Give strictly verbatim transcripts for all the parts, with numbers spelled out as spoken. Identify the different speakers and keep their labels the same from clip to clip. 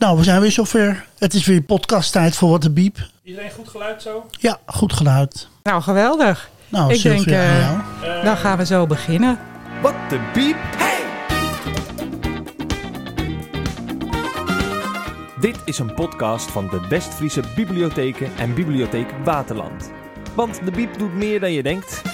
Speaker 1: Nou, we zijn weer zover. Het is weer podcasttijd voor What the Beep.
Speaker 2: Iedereen goed geluid zo?
Speaker 1: Ja, goed geluid.
Speaker 3: Nou, geweldig.
Speaker 1: Nou,
Speaker 3: ik
Speaker 1: Sylvia,
Speaker 3: denk,
Speaker 1: aan
Speaker 3: uh,
Speaker 1: jou.
Speaker 3: uh, dan gaan we zo beginnen.
Speaker 4: What the Beep? Hey! Dit is een podcast van de West-Friese Bibliotheken en Bibliotheek Waterland. Want de Beep doet meer dan je denkt.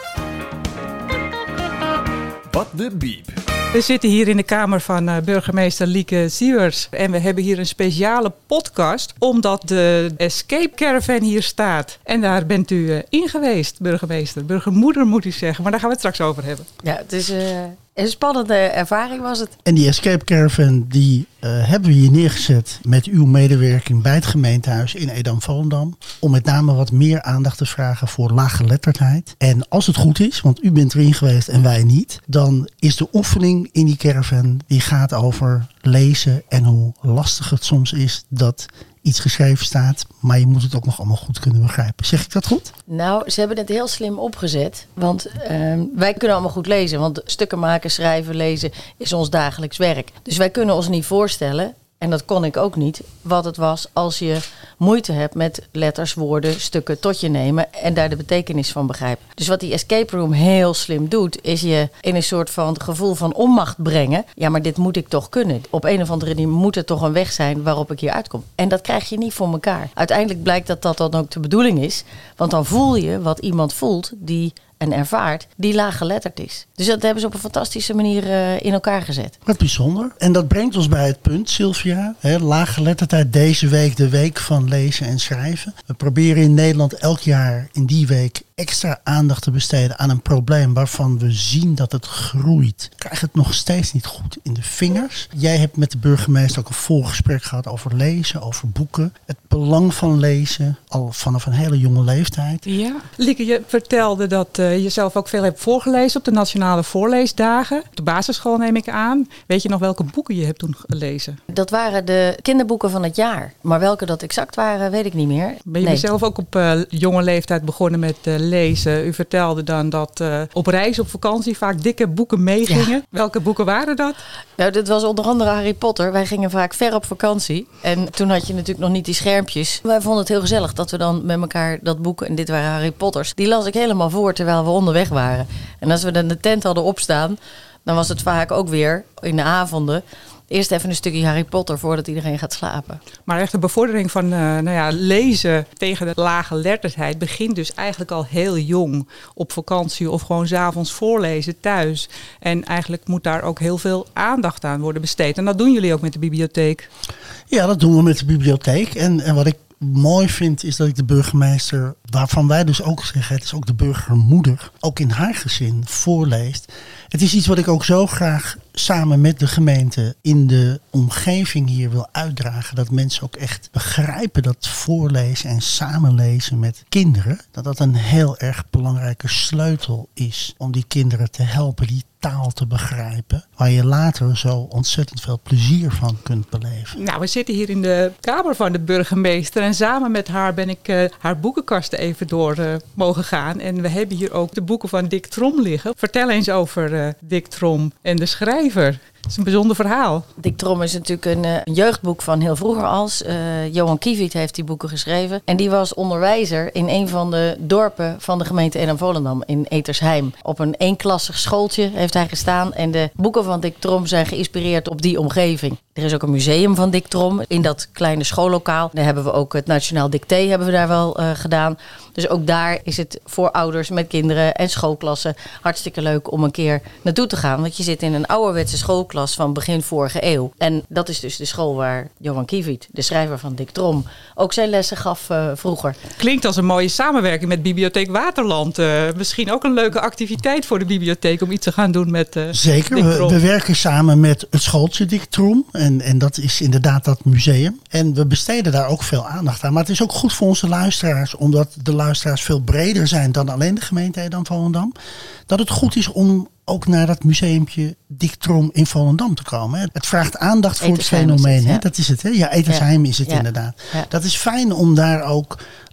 Speaker 4: What the Beep?
Speaker 3: We zitten hier in de kamer van uh, burgemeester Lieke Siewers. En we hebben hier een speciale podcast, omdat de Escape Caravan hier staat. En daar bent u uh, in geweest, burgemeester. Burgermoeder moet u zeggen, maar daar gaan we het straks over hebben.
Speaker 5: Ja, het is uh, een spannende ervaring was het.
Speaker 1: En die Escape Caravan die uh, hebben we hier neergezet met uw medewerking bij het gemeentehuis in Edam-Volendam. Om met name wat meer aandacht te vragen voor laaggeletterdheid. En als het goed is, want u bent erin geweest en wij niet, dan is de oefening in die caravan die gaat over lezen en hoe lastig het soms is dat iets geschreven staat, maar je moet het ook nog allemaal goed kunnen begrijpen. Zeg ik dat goed?
Speaker 5: Nou, ze hebben het heel slim opgezet. Want uh, wij kunnen allemaal goed lezen. Want stukken maken, schrijven, lezen is ons dagelijks werk. Dus wij kunnen ons niet voorstellen, en dat kon ik ook niet, wat het was als je moeite hebt met letters, woorden, stukken tot je nemen en daar de betekenis van begrijpen. Dus wat die escape room heel slim doet, is je in een soort van gevoel van onmacht brengen. Ja, maar dit moet ik toch kunnen. Op een of andere manier moet er toch een weg zijn waarop ik hier uitkom. En dat krijg je niet voor elkaar. Uiteindelijk blijkt dat dat dan ook de bedoeling is. Want dan voel je wat iemand voelt die en ervaart, die laaggeletterd is. Dus dat hebben ze op een fantastische manier uh, in elkaar gezet.
Speaker 1: Wat bijzonder. En dat brengt ons bij het punt, Sylvia. Hè, laaggeletterdheid deze week, de week van lezen en schrijven. We proberen in Nederland elk jaar in die week extra aandacht te besteden aan een probleem waarvan we zien dat het groeit. Ik krijg het nog steeds niet goed in de vingers. Jij hebt met de burgemeester ook een voorgesprek gehad over lezen, over boeken. Het belang van lezen, al vanaf een hele jonge leeftijd.
Speaker 3: Ja, Lieke, je vertelde dat uh, je zelf ook veel hebt voorgelezen op de Nationale Voorleesdagen. Op de basisschool neem ik aan. Weet je nog welke boeken je hebt toen gelezen?
Speaker 5: Dat waren de kinderboeken van het jaar. Maar welke dat exact waren, weet ik niet meer.
Speaker 3: Ben je
Speaker 5: nee.
Speaker 3: zelf ook op uh, jonge leeftijd begonnen met uh, lezen? U vertelde dan dat uh, op reis, op vakantie vaak dikke boeken meegingen. Ja. Welke boeken waren dat?
Speaker 5: Nou, dat was onder andere Harry Potter. Wij gingen vaak ver op vakantie. En toen had je natuurlijk nog niet die schermpjes. Wij vonden het heel gezellig dat we dan met elkaar dat boek, en dit waren Harry Potters, die las ik helemaal voor terwijl we onderweg waren. En als we dan de tent hadden opstaan, dan was het vaak ook weer in de avonden eerst even een stukje Harry Potter voordat iedereen gaat slapen.
Speaker 3: Maar echt de bevordering van uh, nou ja, lezen tegen de laaggeletterdheid begint dus eigenlijk al heel jong op vakantie of gewoon 's avonds voorlezen thuis. En eigenlijk moet daar ook heel veel aandacht aan worden besteed. En dat doen jullie ook met de bibliotheek.
Speaker 1: Ja, dat doen we met de bibliotheek. En, en wat ik mooi vind is dat ik de burgemeester, waarvan wij dus ook zeggen, het is ook de burgermoeder, ook in haar gezin voorleest. Het is iets wat ik ook zo graag samen met de gemeente in de omgeving hier wil uitdragen. Dat mensen ook echt begrijpen dat voorlezen en samenlezen met kinderen, dat dat een heel erg belangrijke sleutel is om die kinderen te helpen die taal te begrijpen, waar je later zo ontzettend veel plezier van kunt beleven.
Speaker 3: Nou, we zitten hier in de kamer van de burgemeester en samen met haar ben ik uh, haar boekenkasten even door uh, mogen gaan. En we hebben hier ook de boeken van Dick Trom liggen. Vertel eens over uh, Dick Trom en de schrijver. Het is een bijzonder verhaal.
Speaker 5: Dick Trom is natuurlijk een, een jeugdboek van heel vroeger als. Uh, Johan Kiewiet heeft die boeken geschreven. En die was onderwijzer in een van de dorpen van de gemeente Edam-Volendam in Etersheim. Op een eenklassig schooltje heeft hij gestaan. En de boeken van Dick Trom zijn geïnspireerd op die omgeving. Er is ook een museum van Dick Trom in dat kleine schoollokaal. Daar hebben we ook het Nationaal Dicté hebben we daar wel uh, gedaan. Dus ook daar is het voor ouders met kinderen en schoolklassen hartstikke leuk om een keer naartoe te gaan. Want je zit in een ouderwetse schoolklas van begin vorige eeuw. En dat is dus de school waar Johan Kiewiet, de schrijver van Dick Trom, ook zijn lessen gaf uh, vroeger.
Speaker 3: Klinkt als een mooie samenwerking met Bibliotheek Waterland. Uh, misschien ook een leuke activiteit voor de bibliotheek om iets te gaan doen met uh,
Speaker 1: Zeker,
Speaker 3: Dick Trom.
Speaker 1: We, we werken samen met het schooltje Dick Trom. En, en dat is inderdaad dat museum. En we besteden daar ook veel aandacht aan. Maar het is ook goed voor onze luisteraars, omdat de luisteraars veel breder zijn dan alleen de gemeente Edam-Volendam. Dat het goed is om ook naar dat museumpje Dick Trom in Volendam te komen. Hè. Het vraagt aandacht voor
Speaker 5: Etersheim
Speaker 1: het fenomeen.
Speaker 5: Het, ja.
Speaker 1: Hè. Dat is het. Hè? Ja, Etersheim
Speaker 5: ja.
Speaker 1: is het
Speaker 5: ja.
Speaker 1: inderdaad.
Speaker 5: Ja.
Speaker 1: Dat is fijn om daar ook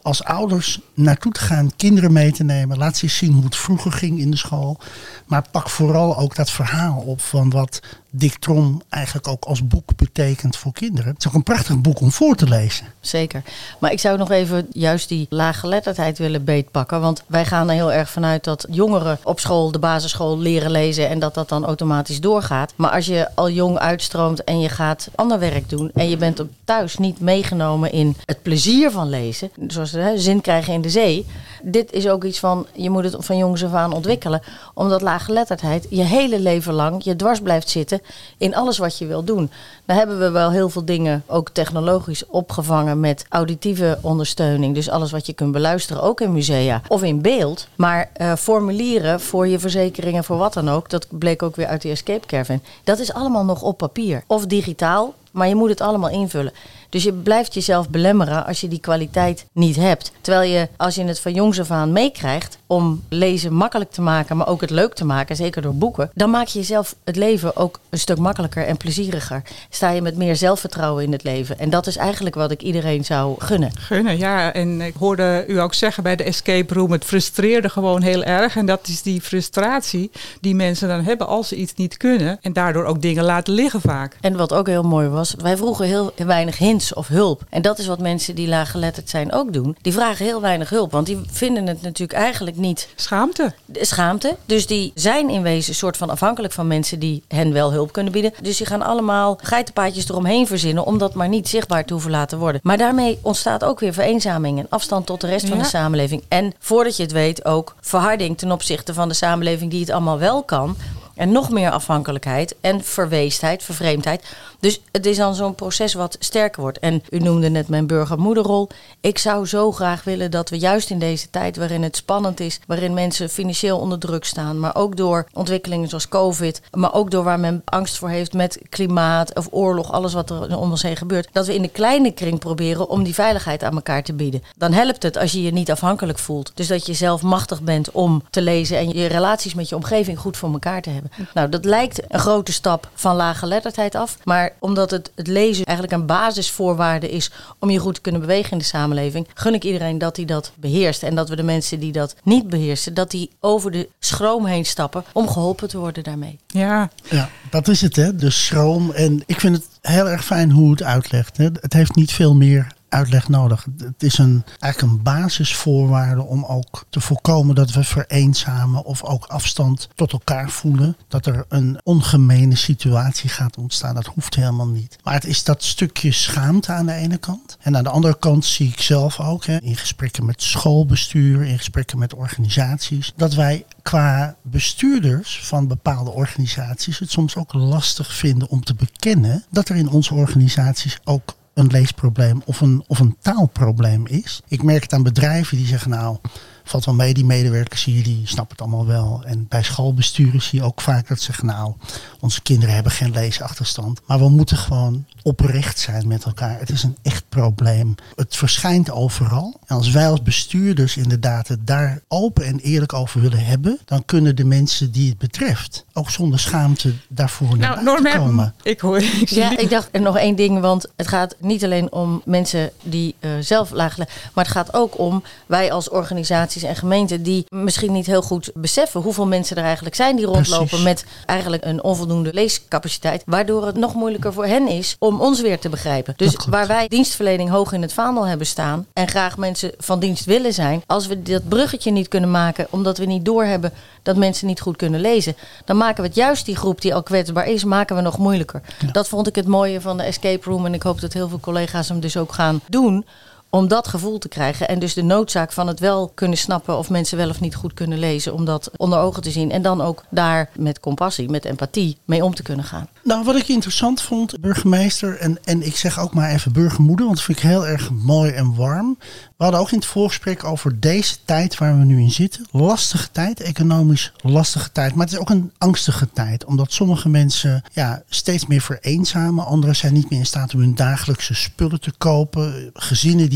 Speaker 1: als ouders naartoe te gaan, kinderen mee te nemen. Laat ze eens zien hoe het vroeger ging in de school. Maar pak vooral ook dat verhaal op van wat Dick Trom eigenlijk ook als boek betekent voor kinderen. Het is ook een prachtig boek om voor te lezen.
Speaker 5: Zeker. Maar ik zou nog even juist die laaggeletterdheid willen beetpakken. Want wij gaan er heel erg vanuit dat jongeren op school, de basisschool, leren lezen en dat dat dan automatisch doorgaat. Maar als je al jong uitstroomt en je gaat ander werk doen en je bent thuis niet meegenomen in het plezier van lezen, zoals hè, zin krijgen in de zee. Dit is ook iets van, je moet het van jongs af aan ontwikkelen. Omdat laaggeletterdheid je hele leven lang je dwars blijft zitten in alles wat je wil doen. Dan hebben we wel heel veel dingen ook technologisch opgevangen met auditieve ondersteuning. Dus alles wat je kunt beluisteren, ook in musea of in beeld. Maar uh, formulieren voor je verzekeringen, voor wat dan ook, dat bleek ook weer uit de Escape Caravan. Dat is allemaal nog op papier of digitaal, maar je moet het allemaal invullen. Dus je blijft jezelf belemmeren als je die kwaliteit niet hebt. Terwijl je, als je het van jongs af aan meekrijgt om lezen makkelijk te maken, maar ook het leuk te maken, zeker door boeken, dan maak je jezelf het leven ook een stuk makkelijker en plezieriger. Sta je met meer zelfvertrouwen in het leven. En dat is eigenlijk wat ik iedereen zou gunnen.
Speaker 3: Gunnen, ja. En ik hoorde u ook zeggen bij de escape room, het frustreerde gewoon heel erg. En dat is die frustratie die mensen dan hebben als ze iets niet kunnen. En daardoor ook dingen laten liggen vaak.
Speaker 5: En wat ook heel mooi was, wij vroegen heel weinig hints of hulp. En dat is wat mensen die laaggeletterd zijn ook doen. Die vragen heel weinig hulp, want die vinden het natuurlijk eigenlijk niet...
Speaker 3: Schaamte.
Speaker 5: Schaamte. Dus die zijn in wezen een soort van afhankelijk van mensen die hen wel hulp kunnen bieden. Dus die gaan allemaal geitenpaadjes eromheen verzinnen om dat maar niet zichtbaar te hoeven laten worden. Maar daarmee ontstaat ook weer vereenzaming en afstand tot de rest ja. van de samenleving. En voordat je het weet ook verharding ten opzichte van de samenleving die het allemaal wel kan. En nog meer afhankelijkheid en verweesdheid, vervreemdheid. Dus het is dan zo'n proces wat sterker wordt. En u noemde net mijn burgermoederrol. Ik zou zo graag willen dat we juist in deze tijd waarin het spannend is, waarin mensen financieel onder druk staan, maar ook door ontwikkelingen zoals COVID, maar ook door waar men angst voor heeft met klimaat of oorlog, alles wat er om ons heen gebeurt, dat we in de kleine kring proberen om die veiligheid aan elkaar te bieden. Dan helpt het als je je niet afhankelijk voelt. Dus dat je zelf machtig bent om te lezen en je relaties met je omgeving goed voor elkaar te hebben. Nou, dat lijkt een grote stap van laaggeletterdheid af. Maar omdat het, het lezen eigenlijk een basisvoorwaarde is om je goed te kunnen bewegen in de samenleving, gun ik iedereen dat hij dat beheerst. En dat we de mensen die dat niet beheersen, dat die over de schroom heen stappen om geholpen te worden daarmee.
Speaker 3: Ja,
Speaker 1: ja dat is het, hè? De schroom. En ik vind het heel erg fijn hoe het uitlegt. Hè? Het heeft niet veel meer uitleg nodig. Het is een, eigenlijk een basisvoorwaarde om ook te voorkomen dat we vereenzamen of ook afstand tot elkaar voelen. Dat er een ongemene situatie gaat ontstaan. Dat hoeft helemaal niet. Maar het is dat stukje schaamte aan de ene kant. En aan de andere kant zie ik zelf ook, hè, in gesprekken met schoolbestuur, in gesprekken met organisaties, dat wij qua bestuurders van bepaalde organisaties het soms ook lastig vinden om te bekennen dat er in onze organisaties ook een leesprobleem of een, of een taalprobleem is. Ik merk het aan bedrijven die zeggen, nou, valt wel mee, die medewerkers hier, die snappen het allemaal wel. En bij schoolbesturen zie je ook vaak dat ze zeggen, nou, onze kinderen hebben geen leesachterstand. Maar we moeten gewoon oprecht zijn met elkaar. Het is een echt probleem. Het verschijnt overal. En als wij als bestuurders inderdaad het daar open en eerlijk over willen hebben, dan kunnen de mensen die het betreft ook zonder schaamte daarvoor naar
Speaker 3: nou,
Speaker 1: buiten
Speaker 3: Norman,
Speaker 1: komen.
Speaker 3: Ik hoor, ik zie
Speaker 5: ja, ik dacht er nog één ding, want het gaat niet alleen om mensen die uh, zelf laag leggen, maar het gaat ook om wij als organisaties en gemeenten die misschien niet heel goed beseffen hoeveel mensen er eigenlijk zijn die rondlopen Precies. met eigenlijk een onvoldoende leescapaciteit, waardoor het nog moeilijker voor hen is om ons weer te begrijpen. Dus waar wij dienstverlening hoog in het vaandel hebben staan en graag mensen van dienst willen zijn, als we dat bruggetje niet kunnen maken omdat we niet doorhebben dat mensen niet goed kunnen lezen, dan maken we het juist die groep die al kwetsbaar is, maken we nog moeilijker. Ja. Dat vond ik het mooie van de escape room en ik hoop dat heel veel collega's hem dus ook gaan doen, om dat gevoel te krijgen en dus de noodzaak van het wel kunnen snappen of mensen wel of niet goed kunnen lezen, om dat onder ogen te zien en dan ook daar met compassie, met empathie mee om te kunnen gaan.
Speaker 1: Nou, wat ik interessant vond, burgemeester, en, en ik zeg ook maar even burgermoeder, want dat vind ik heel erg mooi en warm. We hadden ook in het voorgesprek over deze tijd waar we nu in zitten. Lastige tijd, economisch lastige tijd. Maar het is ook een angstige tijd. Omdat sommige mensen ja, steeds meer vereenzamen. Anderen zijn niet meer in staat om hun dagelijkse spullen te kopen. Gezinnen die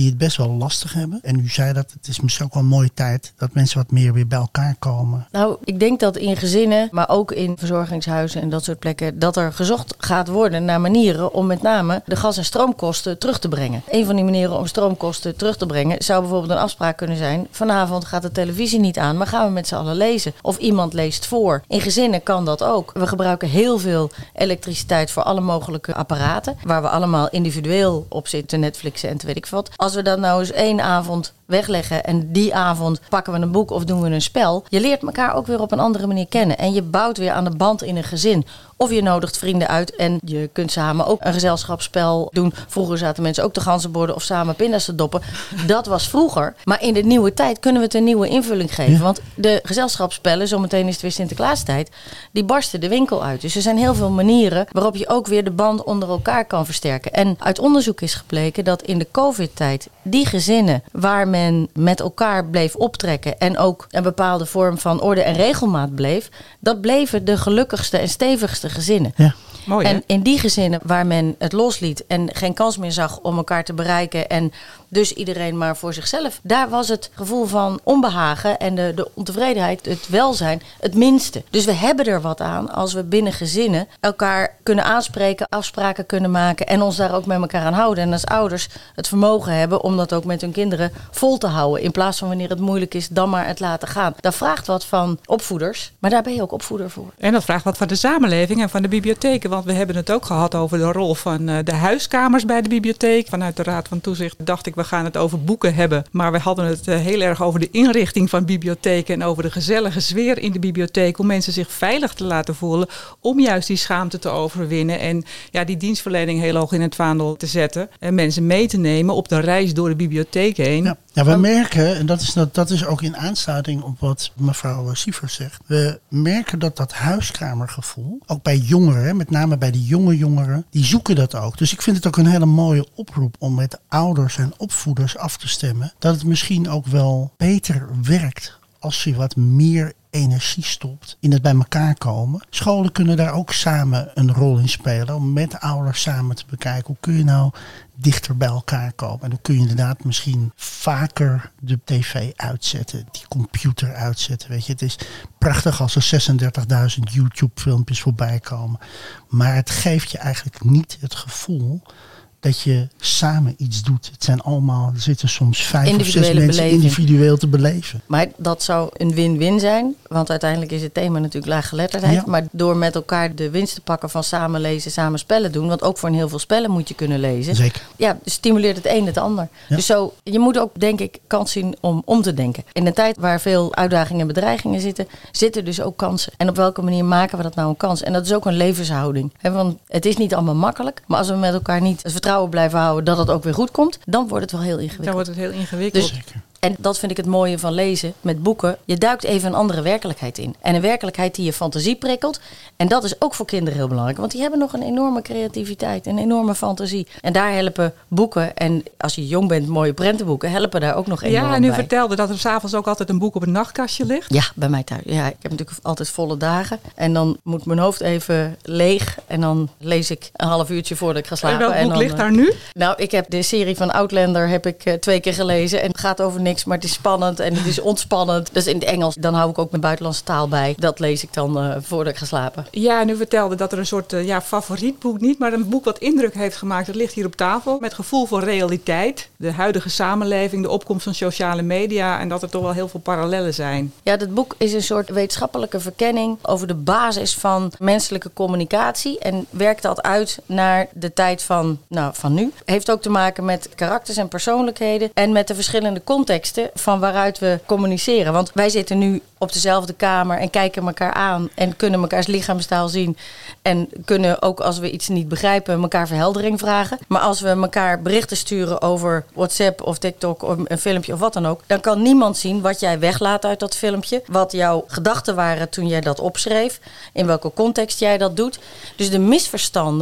Speaker 1: die het best wel lastig hebben. En u zei dat het is misschien ook wel een mooie tijd dat mensen wat meer weer bij elkaar komen.
Speaker 5: Nou, ik denk dat in gezinnen, maar ook in verzorgingshuizen en dat soort plekken, dat er gezocht gaat worden naar manieren om met name de gas- en stroomkosten terug te brengen. Een van die manieren om stroomkosten terug te brengen zou bijvoorbeeld een afspraak kunnen zijn. Vanavond gaat de televisie niet aan, maar gaan we met z'n allen lezen. Of iemand leest voor. In gezinnen kan dat ook. We gebruiken heel veel elektriciteit voor alle mogelijke apparaten, waar we allemaal individueel op zitten, Netflixen en te weet ik wat. Als we dat nou eens één avond wegleggen en die avond pakken we een boek of doen we een spel. Je leert elkaar ook weer op een andere manier kennen. En je bouwt weer aan de band in een gezin. Of je nodigt vrienden uit en je kunt samen ook een gezelschapsspel doen. Vroeger zaten mensen ook te ganzenborden of samen pinda's te doppen. Dat was vroeger. Maar in de nieuwe tijd kunnen we het een nieuwe invulling geven. Ja. Want de gezelschapsspellen, zometeen is het weer Sinterklaastijd, die barsten de winkel uit. Dus er zijn heel veel manieren waarop je ook weer de band onder elkaar kan versterken. En uit onderzoek is gebleken dat in de COVID-tijd die gezinnen waar men met elkaar bleef optrekken en ook een bepaalde vorm van orde en regelmaat bleef, dat bleven de gelukkigste en stevigste gezinnen.
Speaker 1: Ja.
Speaker 3: Mooi, hè?
Speaker 5: En in die gezinnen waar men het losliet en geen kans meer zag om elkaar te bereiken en dus iedereen maar voor zichzelf, daar was het gevoel van onbehagen en de, de ontevredenheid, het welzijn, het minste. Dus we hebben er wat aan als we binnen gezinnen elkaar kunnen aanspreken, afspraken kunnen maken en ons daar ook met elkaar aan houden. En als ouders het vermogen hebben om dat ook met hun kinderen vol te houden, in plaats van wanneer het moeilijk is, dan maar het laten gaan. Dat vraagt wat van opvoeders, maar daar ben je ook opvoeder voor.
Speaker 3: En dat vraagt wat van de samenleving en van de bibliotheken. Want we hebben het ook gehad over de rol van uh, de huiskamers bij de bibliotheek. Vanuit de Raad van Toezicht dacht ik, we gaan het over boeken hebben. Maar we hadden het uh, heel erg over de inrichting van bibliotheken en over de gezellige sfeer in de bibliotheek. Om mensen zich veilig te laten voelen. Om juist die schaamte te overwinnen. En ja, die dienstverlening heel hoog in het vaandel te zetten. En mensen mee te nemen op de reis door de bibliotheek heen.
Speaker 1: Ja, ja we merken, en dat is, dat, dat is ook in aansluiting op wat mevrouw Sievers zegt. We merken dat dat huiskamergevoel, ook bij jongeren, met name bij de jonge jongeren, die zoeken dat ook. Dus ik vind het ook een hele mooie oproep om met ouders en opvoeders af te stemmen. Dat het misschien ook wel beter werkt als je wat meer energie stopt in het bij elkaar komen. Scholen kunnen daar ook samen een rol in spelen om met ouders samen te bekijken hoe kun je nou dichter bij elkaar komen. En dan kun je inderdaad misschien vaker de tv uitzetten, die computer uitzetten. Weet je, het is prachtig als er zesendertigduizend YouTube filmpjes voorbij komen. Maar het geeft je eigenlijk niet het gevoel dat je samen iets doet. Het zijn allemaal, er zitten soms vijf of zes mensen beleving. individueel te beleven.
Speaker 5: Maar dat zou een win-win zijn. Want uiteindelijk is het thema natuurlijk laaggeletterdheid. Ja. Maar door met elkaar de winst te pakken van samen lezen, samen spellen doen. Want ook voor een heel veel spellen moet je kunnen lezen.
Speaker 1: Zeker.
Speaker 5: Ja, stimuleert het een het ander. Ja. Dus zo, je moet ook denk ik kans zien om om te denken. In een tijd waar veel uitdagingen en bedreigingen zitten, zitten dus ook kansen. En op welke manier maken we dat nou een kans? En dat is ook een levenshouding. He, want het is niet allemaal makkelijk. Maar als we met elkaar niet het vertrouwen blijven houden dat het ook weer goed komt, dan wordt het wel heel ingewikkeld.
Speaker 3: Dan wordt het heel ingewikkeld.
Speaker 5: Dus, en dat vind ik het mooie van lezen met boeken. Je duikt even een andere werkelijkheid in. En een werkelijkheid die je fantasie prikkelt. En dat is ook voor kinderen heel belangrijk. Want die hebben nog een enorme creativiteit. Een enorme fantasie. En daar helpen boeken. En als je jong bent, mooie prentenboeken. Helpen daar ook nog enorm bij.
Speaker 3: Ja, en u vertelde dat er 's avonds ook altijd een boek op het nachtkastje ligt.
Speaker 5: Ja, bij mij thuis. Ja, ik heb natuurlijk altijd volle dagen. En dan moet mijn hoofd even leeg. En dan lees ik een half uurtje voordat ik ga slapen.
Speaker 3: En welk boek
Speaker 5: en dan,
Speaker 3: ligt daar nu?
Speaker 5: Nou, ik heb de serie van Outlander heb ik uh, twee keer gelezen. En het gaat over niks, maar het is spannend en het is ontspannend. Dus in het Engels, dan hou ik ook mijn buitenlandse taal bij. Dat lees ik dan uh, voordat ik ga slapen.
Speaker 3: Ja, en u vertelde dat er een soort uh, ja, favoriet boek niet, maar een boek wat indruk heeft gemaakt. Dat ligt hier op tafel. Met gevoel voor realiteit. De huidige samenleving, de opkomst van sociale media. En dat er toch wel heel veel parallellen zijn.
Speaker 5: Ja, dat boek is een soort wetenschappelijke verkenning over de basis van menselijke communicatie. En werkt dat uit naar de tijd van, nou, van nu. Heeft ook te maken met karakters en persoonlijkheden. En met de verschillende contexten van waaruit we communiceren. Want wij zitten nu op dezelfde kamer en kijken elkaar aan. En kunnen mekaars lichaamstaal zien. En kunnen ook als we iets niet begrijpen elkaar verheldering vragen. Maar als we elkaar berichten sturen over WhatsApp of TikTok of een filmpje of wat dan ook. Dan kan niemand zien wat jij weglaat uit dat filmpje. Wat jouw gedachten waren toen jij dat opschreef. In welke context jij dat doet. Dus de misverstanden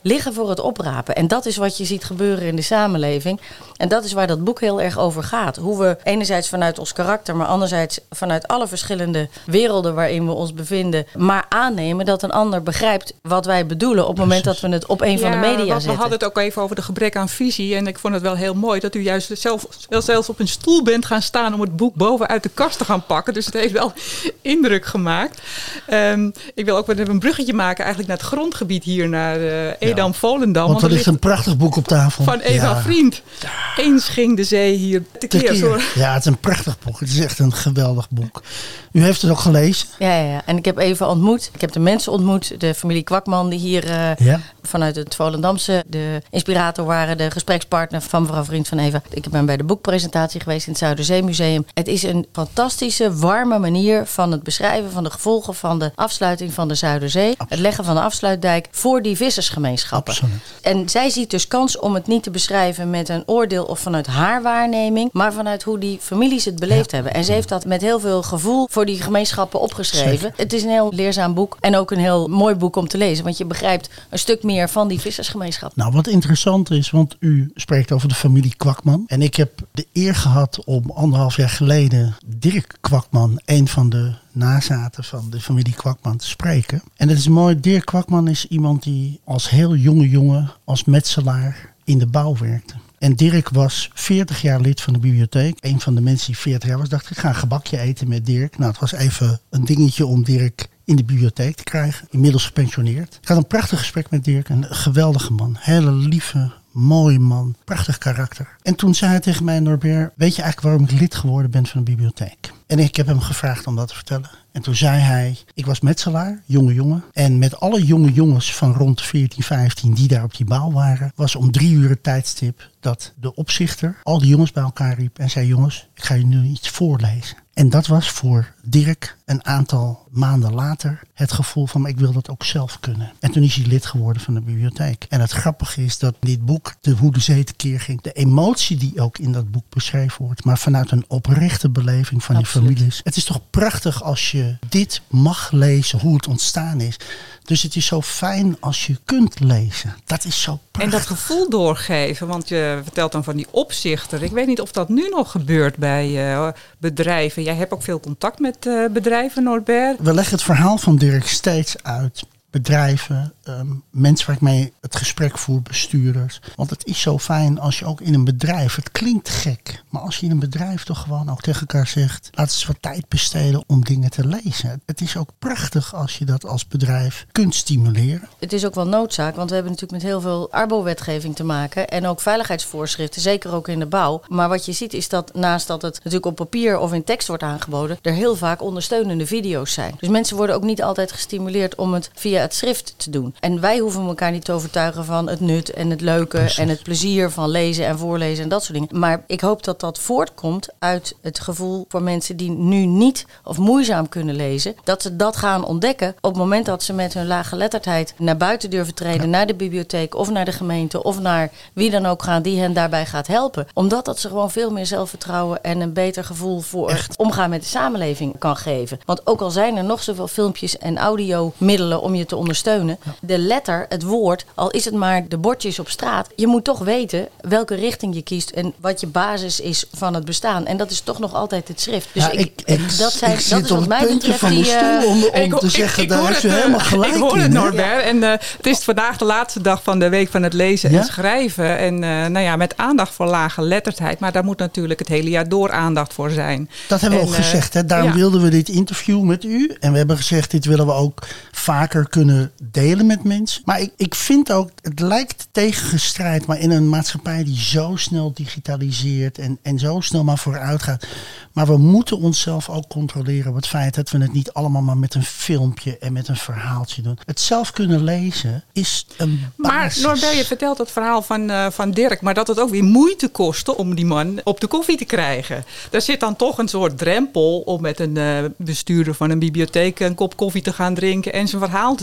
Speaker 5: liggen voor het oprapen. En dat is wat je ziet gebeuren in de samenleving. En dat is waar dat boek heel erg over gaat. Hoe we enerzijds vanuit ons karakter, maar anderzijds vanuit alle verschillende werelden waarin we ons bevinden, maar aannemen dat een ander begrijpt wat wij bedoelen op het moment dat we het op een van de media
Speaker 3: want
Speaker 5: zetten.
Speaker 3: We hadden het ook even over de gebrek aan visie. En ik vond het wel heel mooi dat u juist zelf, wel zelfs op een stoel bent gaan staan om het boek bovenuit de kast te gaan pakken. Dus het heeft wel indruk gemaakt. Um, ik wil ook weer een bruggetje maken eigenlijk naar het grondgebied hier, naar uh, Edam-Volendam.
Speaker 1: Want er ligt een prachtig boek op tafel.
Speaker 3: Van Eva
Speaker 1: ja.
Speaker 3: Vriend. Eens ging de zee hier te keer.
Speaker 1: keer. Ja, het is een prachtig boek. Het is echt een geweldig boek. U heeft het ook gelezen?
Speaker 5: Ja, ja, ja. En ik heb Eva ontmoet. Ik heb de mensen ontmoet. De familie Kwakman die hier uh, ja. vanuit het Volendamse de inspirator waren. De gesprekspartner van mevrouw Vriend van Eva. Ik ben bij de boekpresentatie geweest in het Zuiderzeemuseum. Het is een fantastische, warme manier van het beschrijven van de gevolgen van de afsluiting van de Zuiderzee. Absoluut. Het leggen van de afsluitdijk voor die vissersgemeenschappen.
Speaker 1: Absoluut.
Speaker 5: En zij ziet dus kans om het niet te beschrijven met een oordeel of vanuit haar waarneming, maar vanuit hoe die families het beleefd ja. hebben. En ze heeft dat met heel veel gevoel voor die gemeenschappen opgeschreven. Zeker. Het is een heel leerzaam boek en ook een heel mooi boek om te lezen, want je begrijpt een stuk meer van die vissersgemeenschap.
Speaker 1: Nou, wat interessant is, want u spreekt over de familie Kwakman. En ik heb de eer gehad om anderhalf jaar geleden Dirk Kwakman, een van de nazaten van de familie Kwakman, te spreken. En het is mooi, Dirk Kwakman is iemand die als heel jonge jongen, als metselaar in de bouw werkte. En Dirk was veertig jaar lid van de bibliotheek. Een van de mensen die veertig jaar was, dacht ik ga een gebakje eten met Dirk. Nou, het was even een dingetje om Dirk in de bibliotheek te krijgen. Inmiddels gepensioneerd. Ik had een prachtig gesprek met Dirk. Een geweldige man. Hele lieve, mooie man. Prachtig karakter. En toen zei hij tegen mij, Norbert, weet je eigenlijk waarom ik lid geworden ben van de bibliotheek? En ik heb hem gevraagd om dat te vertellen. En toen zei hij, ik was metselaar, jonge jongen. En met alle jonge jongens van rond veertien, vijftien die daar op die bouw waren, was om drie uur het tijdstip dat de opzichter al die jongens bij elkaar riep en zei, jongens, ik ga je nu iets voorlezen. En dat was voor Dirk een aantal maanden later het gevoel van, ik wil dat ook zelf kunnen. En toen is hij lid geworden van de bibliotheek. En het grappige is dat dit boek, de Hoe de Zee tekeer ging, de emotie die ook in dat boek beschreven wordt, maar vanuit een oprechte beleving van die families. Het is toch prachtig als je dit mag lezen, hoe het ontstaan is. Dus het is zo fijn als je kunt lezen. Dat is zo prachtig.
Speaker 3: En dat gevoel doorgeven, want je vertelt dan van die opzichter. Ik weet niet of dat nu nog gebeurt bij uh, bedrijven. Jij hebt ook veel contact met uh, bedrijven, Norbert.
Speaker 1: We leggen het verhaal van Dirk steeds uit. Bedrijven, um, mensen waar ik mee het gesprek voer, bestuurders. Want het is zo fijn als je ook in een bedrijf, het klinkt gek, maar als je in een bedrijf toch gewoon ook tegen elkaar zegt, laat eens wat tijd besteden om dingen te lezen. Het is ook prachtig als je dat als bedrijf kunt stimuleren.
Speaker 5: Het is ook wel noodzaak, want we hebben natuurlijk met heel veel arbo-wetgeving te maken en ook veiligheidsvoorschriften, zeker ook in de bouw. Maar wat je ziet is dat naast dat het natuurlijk op papier of in tekst wordt aangeboden, er heel vaak ondersteunende video's zijn. Dus mensen worden ook niet altijd gestimuleerd om het via het schrift te doen. En wij hoeven elkaar niet te overtuigen van het nut en het leuke Precies. en het plezier van lezen en voorlezen en dat soort dingen. Maar ik hoop dat dat voortkomt uit het gevoel voor mensen die nu niet of moeizaam kunnen lezen, dat ze dat gaan ontdekken op het moment dat ze met hun laaggeletterdheid naar buiten durven treden, ja. naar de bibliotheek of naar de gemeente of naar wie dan ook gaan die hen daarbij gaat helpen. Omdat dat ze gewoon veel meer zelfvertrouwen en een beter gevoel voor Echt. omgaan met de samenleving kan geven. Want ook al zijn er nog zoveel filmpjes en audiomiddelen om je te ondersteunen. Ja. De letter, het woord, al is het maar de bordjes op straat. Je moet toch weten welke richting je kiest en wat je basis is van het bestaan. En dat is toch nog altijd het schrift. Dus
Speaker 1: ja,
Speaker 5: ik,
Speaker 1: ik, ik,
Speaker 5: dat, zijn,
Speaker 1: ik
Speaker 5: dat is wat mij betreft
Speaker 1: van
Speaker 5: die...
Speaker 1: mijn stoel om, om
Speaker 3: ik,
Speaker 1: te zeggen,
Speaker 3: ik, ik
Speaker 1: daar is u helemaal gelijk
Speaker 3: Ik hoor
Speaker 1: in,
Speaker 3: het,
Speaker 1: hè?
Speaker 3: Norbert. En uh, het is vandaag de laatste dag van de week van het lezen ja? en schrijven. En uh, nou ja, met aandacht voor lage letterdheid. Maar daar moet natuurlijk het hele jaar door aandacht voor zijn.
Speaker 1: Dat hebben we
Speaker 3: en,
Speaker 1: ook gezegd. Hè? Daarom
Speaker 3: ja.
Speaker 1: wilden we dit interview met u. En we hebben gezegd, dit willen we ook vaker kunnen delen met mensen. Maar ik, ik vind ook, het lijkt tegengestrijd, maar in een maatschappij die zo snel digitaliseert en, en zo snel maar vooruit gaat. Maar we moeten onszelf ook controleren op het feit dat we het niet allemaal maar met een filmpje en met een verhaaltje doen. Het zelf kunnen lezen is een basis.
Speaker 3: Maar Norbert, je vertelt het verhaal van, uh, van Dirk, maar dat het ook weer moeite kostte om die man op de koffie te krijgen. Er zit dan toch een soort drempel om met een uh, bestuurder van een bibliotheek een kop koffie te gaan drinken en zijn verhaal te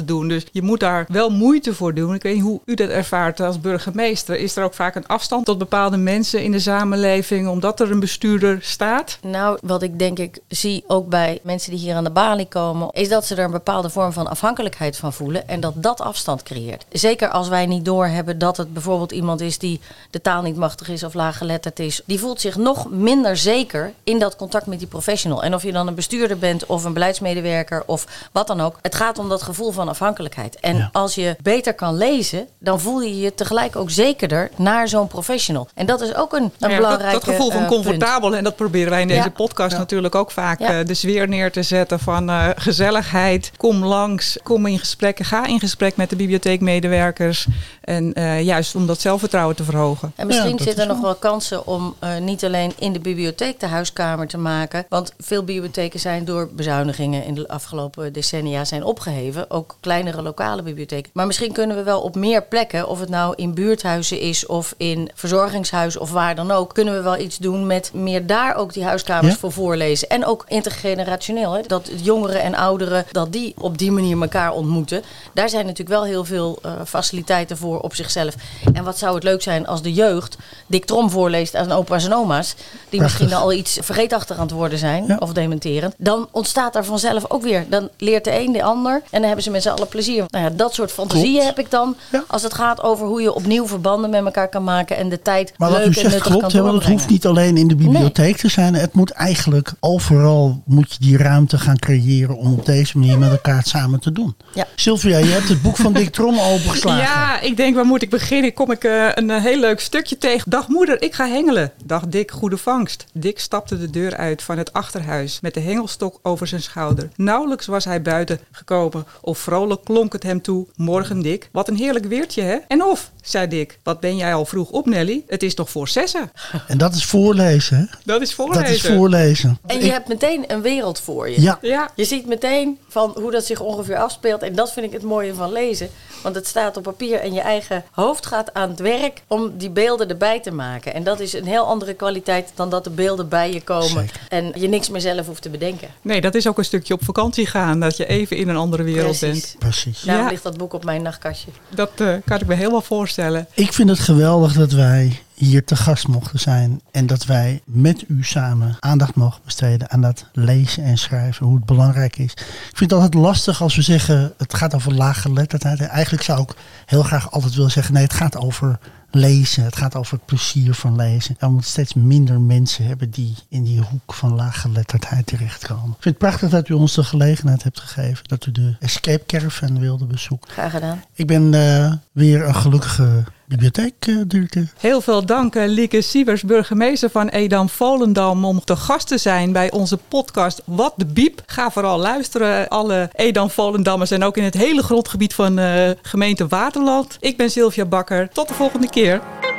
Speaker 3: te doen. Dus je moet daar wel moeite voor doen. Ik weet niet hoe u dat ervaart als burgemeester. Is er ook vaak een afstand tot bepaalde mensen in de samenleving omdat er een bestuurder staat?
Speaker 5: Nou, wat ik denk ik zie ook bij mensen die hier aan de balie komen, is dat ze er een bepaalde vorm van afhankelijkheid van voelen en dat dat afstand creëert. Zeker als wij niet doorhebben dat het bijvoorbeeld iemand is die de taal niet machtig is of laaggeletterd is. Die voelt zich nog minder zeker in dat contact met die professional. En of je dan een bestuurder bent of een beleidsmedewerker of wat dan ook. Het gaat om dat gevoel van afhankelijkheid. En ja. als je beter kan lezen, dan voel je je tegelijk ook zekerder naar zo'n professional. En dat is ook een, een ja, belangrijke
Speaker 3: dat, dat gevoel van
Speaker 5: uh,
Speaker 3: comfortabel.
Speaker 5: punt.
Speaker 3: En dat proberen wij in deze ja. podcast ja. natuurlijk ook vaak ja. uh, de sfeer neer te zetten van uh, gezelligheid. Kom langs, kom in gesprek, ga in gesprek met de bibliotheekmedewerkers. En uh, juist om dat zelfvertrouwen te verhogen.
Speaker 5: En misschien
Speaker 1: ja,
Speaker 5: zitten er
Speaker 1: wel.
Speaker 5: nog wel kansen om uh, niet alleen in de bibliotheek de huiskamer te maken. Want veel bibliotheken zijn door bezuinigingen in de afgelopen decennia zijn opgeheven. Ook kleinere lokale bibliotheken. Maar misschien kunnen we wel op meer plekken, of het nou in buurthuizen is of in verzorgingshuizen of waar dan ook, kunnen we wel iets doen met meer daar ook die huiskamers ja? voor voorlezen. En ook intergenerationeel. Hè? Dat jongeren en ouderen, dat die op die manier elkaar ontmoeten. Daar zijn natuurlijk wel heel veel uh, faciliteiten voor op zichzelf. En wat zou het leuk zijn als de jeugd Dick Trom voorleest aan opa's en oma's, die Prachtig. misschien al iets vergeetachtig aan het worden zijn, ja. of dementerend. Dan ontstaat er vanzelf ook weer. Dan leert de een de ander en dan hebben ze met z'n allen plezier. Nou ja, dat soort fantasieën klopt. heb ik dan ja. als het gaat over hoe je opnieuw verbanden met elkaar kan maken en de tijd
Speaker 1: maar
Speaker 5: leuk
Speaker 1: wat u
Speaker 5: en
Speaker 1: zegt
Speaker 5: nuttig
Speaker 1: klopt,
Speaker 5: kan
Speaker 1: hè, want het hoeft niet alleen in de bibliotheek nee. te zijn. Het moet eigenlijk overal moet je die ruimte gaan creëren om op deze manier met elkaar het samen te doen.
Speaker 5: Ja.
Speaker 1: Sylvia, je hebt het boek van Dick Trom opengeslagen.
Speaker 3: Ja, ik denk, waar moet ik beginnen? Kom ik uh, een uh, heel leuk stukje tegen. Dag moeder, ik ga hengelen. Dag Dick, goede vangst. Dick stapte de deur uit van het achterhuis met de hengelstok over zijn schouder. Nauwelijks was hij buiten gekomen of vrolijk klonk het hem toe. Morgen Dick, wat een heerlijk weertje hè? En of, zei Dick, wat ben jij al vroeg op Nelly? Het is toch voor zessen?
Speaker 1: En dat is voorlezen hè?
Speaker 3: Dat is voorlezen.
Speaker 1: Dat is voorlezen.
Speaker 5: En je ik... hebt meteen een wereld voor je.
Speaker 1: Ja.
Speaker 3: ja.
Speaker 5: Je ziet meteen van hoe dat zich ongeveer afspeelt. En dat vind ik het mooie van lezen. Want het staat op papier en je eigen hoofd gaat aan het werk om die beelden erbij te maken. En dat is een heel andere kwaliteit dan dat de beelden bij je komen. Zeker. En je niks meer zelf hoeft te bedenken.
Speaker 3: Nee, dat is ook een stukje op vakantie gaan. Dat je even in een andere wereld
Speaker 5: Precies.
Speaker 3: bent.
Speaker 1: Precies.
Speaker 5: Daarom
Speaker 3: ja.
Speaker 5: ligt dat boek op mijn nachtkastje.
Speaker 3: Dat uh, kan ik me helemaal voorstellen.
Speaker 1: Ik vind het geweldig dat wij hier te gast mochten zijn. En dat wij met u samen aandacht mogen besteden aan dat lezen en schrijven. Hoe het belangrijk is. Ik vind het altijd lastig als we zeggen het gaat over laaggeletterdheid. Eigenlijk zou ik heel graag altijd willen zeggen nee, het gaat over lezen. Het gaat over het plezier van lezen. En we moeten steeds minder mensen hebben die in die hoek van laaggeletterdheid terechtkomen. Ik vind het prachtig dat u ons de gelegenheid hebt gegeven. Dat u de Escape Caravan wilde bezoeken.
Speaker 5: Graag gedaan.
Speaker 1: Ik ben uh, weer een gelukkige bibliotheekdirecteur.
Speaker 3: Heel veel dank uh, Lieke Siebers, burgemeester van Edam-Volendam, om te gast te zijn bij onze podcast Wat de Biep. Ga vooral luisteren, alle Edam-Volendammers en ook in het hele grondgebied van uh, gemeente Waterland. Ik ben Sylvia Bakker. Tot de volgende keer.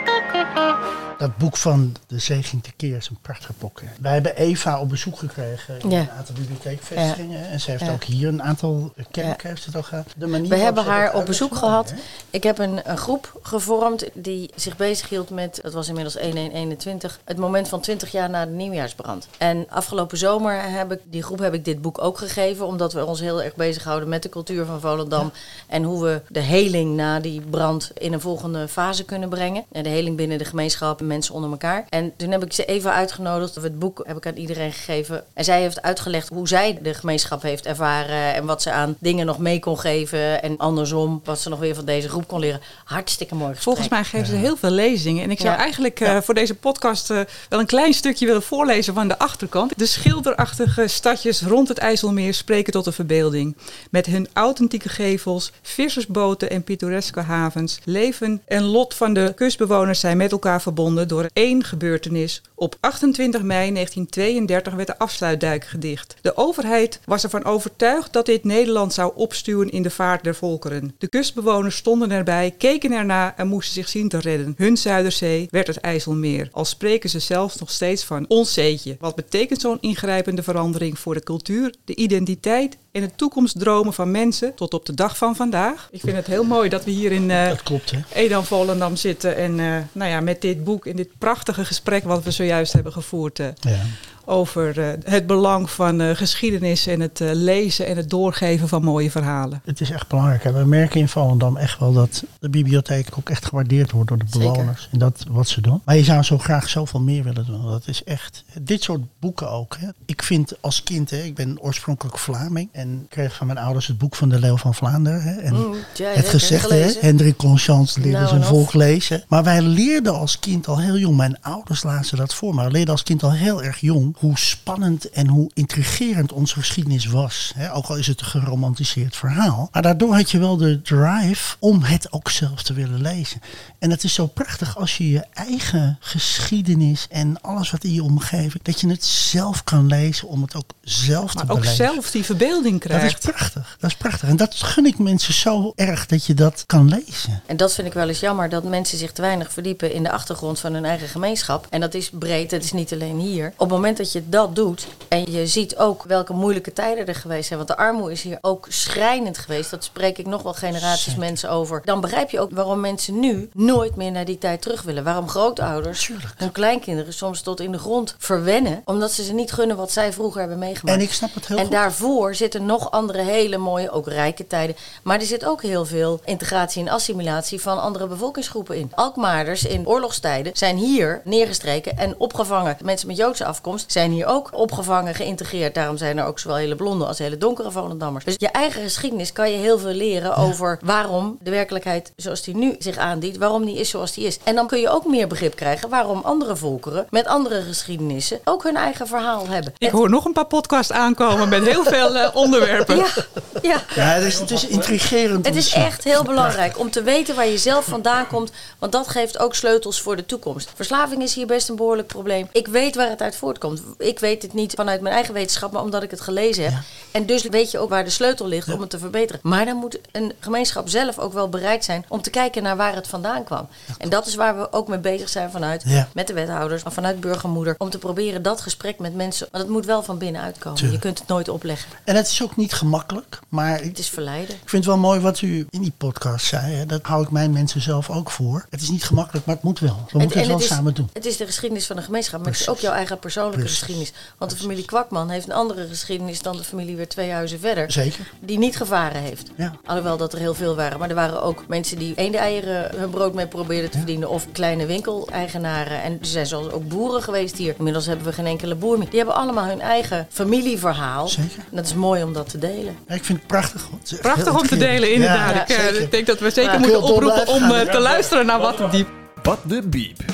Speaker 1: Dat boek van De Zee ging tekeer is een prachtig boek. Hè. Wij hebben Eva op bezoek gekregen in ja. een aantal bibliotheekvestigingen. Ja. En ze heeft ja. ook hier een aantal kerken ja. heeft het al gehad. De manier
Speaker 5: We hebben haar op bezoek
Speaker 1: mooi,
Speaker 5: gehad.
Speaker 1: Hè?
Speaker 5: Ik heb een, een groep gevormd die zich bezighield met, dat was inmiddels één één eenentwintig, het moment van twintig jaar na de nieuwjaarsbrand. En afgelopen zomer heb ik, die groep heb ik dit boek ook gegeven, omdat we ons heel erg bezighouden met de cultuur van Volendam. Ja. En hoe we de heling na die brand in een volgende fase kunnen brengen. En de heling binnen de gemeenschap, mensen onder elkaar. En toen heb ik ze even uitgenodigd. Het boek heb ik aan iedereen gegeven. En zij heeft uitgelegd hoe zij de gemeenschap heeft ervaren. En wat ze aan dingen nog mee kon geven. En andersom, wat ze nog weer van deze groep kon leren. Hartstikke mooi gesprek.
Speaker 3: Volgens mij geven ze heel veel lezingen. En ik zou ja. eigenlijk uh, voor deze podcast uh, wel een klein stukje willen voorlezen van de achterkant. De schilderachtige stadjes rond het IJsselmeer spreken tot de verbeelding. Met hun authentieke gevels, vissersboten en pittoreske havens. Leven en lot van de kustbewoners zijn met elkaar verbonden door één gebeurtenis. Op achtentwintig mei negentien tweeëndertig werd de afsluitdijk gedicht. De overheid was ervan overtuigd dat dit Nederland zou opstuwen in de vaart der volkeren. De kustbewoners stonden erbij, keken erna en moesten zich zien te redden. Hun Zuiderzee werd het IJsselmeer. Al spreken ze zelfs nog steeds van ons zeetje. Wat betekent zo'n ingrijpende verandering voor de cultuur, de identiteit en de toekomstdromen van mensen tot op de dag van vandaag? Ik vind het heel mooi dat we hier in uh,
Speaker 1: dat klopt, hè?
Speaker 3: Edam-Volendam zitten en uh, nou ja, met dit boek en dit prachtige gesprek wat we zojuist hebben gevoerd, uh,
Speaker 1: ja.
Speaker 3: over uh, het belang van uh, geschiedenis en het uh, lezen en het doorgeven van mooie verhalen.
Speaker 1: Het is echt belangrijk. Hè? We merken in Volendam echt wel dat de bibliotheek ook echt gewaardeerd wordt door de bewoners.
Speaker 5: Zeker.
Speaker 1: En dat wat ze doen. Maar je zou zo graag zoveel meer willen doen. Dat is echt, dit soort boeken ook. Hè? Ik vind als kind, hè, ik ben oorspronkelijk Vlaming en kreeg van mijn ouders het boek van de Leeuw van Vlaanderen. Hè? En
Speaker 5: Mm, ja,
Speaker 1: het gezegde, hè? Hendrik Conscience leerde
Speaker 5: Nou,
Speaker 1: zijn
Speaker 5: en
Speaker 1: volk
Speaker 5: of.
Speaker 1: lezen. Maar wij leerden als kind al heel jong, mijn ouders lazen dat voor, maar we leerden als kind al heel erg jong hoe spannend en hoe intrigerend onze geschiedenis was. Hè? Ook al is het een geromantiseerd verhaal. Maar daardoor had je wel de drive om het ook zelf te willen lezen. En het is zo prachtig als je je eigen geschiedenis en alles wat in je omgeving, dat je het zelf kan lezen om het ook zelf
Speaker 3: Maar
Speaker 1: te
Speaker 3: ook
Speaker 1: beleven.
Speaker 3: zelf die verbeelding
Speaker 1: Dat is
Speaker 3: krijgt.
Speaker 1: prachtig. Dat is prachtig. En dat gun ik mensen zo erg dat je dat kan lezen.
Speaker 5: En dat vind ik wel eens jammer, dat mensen zich te weinig verdiepen in de achtergrond van hun eigen gemeenschap. En dat is breed, dat is niet alleen hier. Op het moment dat je dat doet en je ziet ook welke moeilijke tijden er geweest zijn, want de armoede is hier ook schrijnend geweest, dat spreek ik nog wel generaties
Speaker 1: Zeker.
Speaker 5: mensen over. Dan begrijp je ook waarom mensen nu nooit meer naar die tijd terug willen. Waarom grootouders
Speaker 1: Tuurlijk.
Speaker 5: hun kleinkinderen soms tot in de grond verwennen, omdat ze ze niet gunnen wat zij vroeger hebben meegemaakt.
Speaker 1: En ik snap het heel
Speaker 5: En
Speaker 1: goed.
Speaker 5: daarvoor zitten nog andere hele mooie, ook rijke tijden. Maar er zit ook heel veel integratie en assimilatie van andere bevolkingsgroepen in. Alkmaarders in oorlogstijden zijn hier neergestreken en opgevangen. Mensen met Joodse afkomst zijn hier ook opgevangen, geïntegreerd. Daarom zijn er ook zowel hele blonde als hele donkere Volendammers. Dus je eigen geschiedenis kan je heel veel leren ja. over waarom de werkelijkheid zoals die nu zich aandient, waarom die is zoals die is. En dan kun je ook meer begrip krijgen waarom andere volkeren met andere geschiedenissen ook hun eigen verhaal hebben.
Speaker 3: Ik hoor nog een paar podcasts aankomen met heel veel uh, onderwerpen.
Speaker 5: Ja, ja.
Speaker 1: Ja, het is, het is intrigerend.
Speaker 5: Het
Speaker 1: om
Speaker 5: is
Speaker 1: te zien.
Speaker 5: echt heel belangrijk om te weten waar je zelf vandaan komt. Want dat geeft ook sleutels voor de toekomst. Verslaving is hier best een behoorlijk probleem. Ik weet waar het uit voortkomt. Ik weet het niet vanuit mijn eigen wetenschap, maar omdat ik het gelezen heb.
Speaker 1: Ja.
Speaker 5: En dus weet je ook waar de sleutel ligt
Speaker 1: Ja.
Speaker 5: om het te verbeteren. Maar dan moet een gemeenschap zelf ook wel bereid zijn om te kijken naar waar het vandaan kwam. En dat is waar we ook mee bezig zijn vanuit,
Speaker 1: Ja.
Speaker 5: met de wethouders, maar vanuit burgermoeder. Om te proberen dat gesprek met mensen, want het moet wel van binnenuit komen.
Speaker 1: Tuurlijk.
Speaker 5: Je kunt het nooit opleggen.
Speaker 1: En het is ook niet gemakkelijk, maar ik,
Speaker 5: Het is verleiden.
Speaker 1: ik vind het wel mooi wat u in die podcast zei. Hè? Dat hou ik mijn mensen zelf ook voor. Het is niet gemakkelijk, maar het moet wel. We
Speaker 5: En-
Speaker 1: moeten
Speaker 5: en
Speaker 1: het wel
Speaker 5: is,
Speaker 1: samen doen.
Speaker 5: Het is de geschiedenis van de gemeenschap, maar het is
Speaker 1: Precies.
Speaker 5: ook jouw eigen persoonlijke
Speaker 1: Precies.
Speaker 5: geschiedenis. Want de familie Kwakman heeft een andere geschiedenis dan de familie weer twee huizen verder.
Speaker 1: Zeker.
Speaker 5: Die niet gevaren heeft.
Speaker 1: Ja.
Speaker 5: Alhoewel dat er heel veel waren. Maar er waren ook mensen die eenden-eieren hun brood mee probeerden te
Speaker 1: Ja.
Speaker 5: verdienen. Of kleine winkeleigenaren. En er zijn zelfs ook boeren geweest hier. Inmiddels hebben we geen enkele boer meer. Die hebben allemaal hun eigen familieverhaal.
Speaker 1: Zeker.
Speaker 5: En dat is mooi om dat te delen.
Speaker 1: Ja, ik vind het prachtig. hoor. Het is echt
Speaker 3: Prachtig
Speaker 1: heel
Speaker 3: om te
Speaker 1: intrigerend.
Speaker 3: delen, inderdaad.
Speaker 1: Ja,
Speaker 3: ik, uh,
Speaker 1: zeker.
Speaker 3: ik denk dat we zeker
Speaker 5: Ja.
Speaker 3: moeten
Speaker 1: Kun je door
Speaker 3: oproepen
Speaker 1: blijven
Speaker 3: om
Speaker 1: gaan.
Speaker 3: uh, te luisteren naar Wat de Diep.
Speaker 4: Wat de Biep.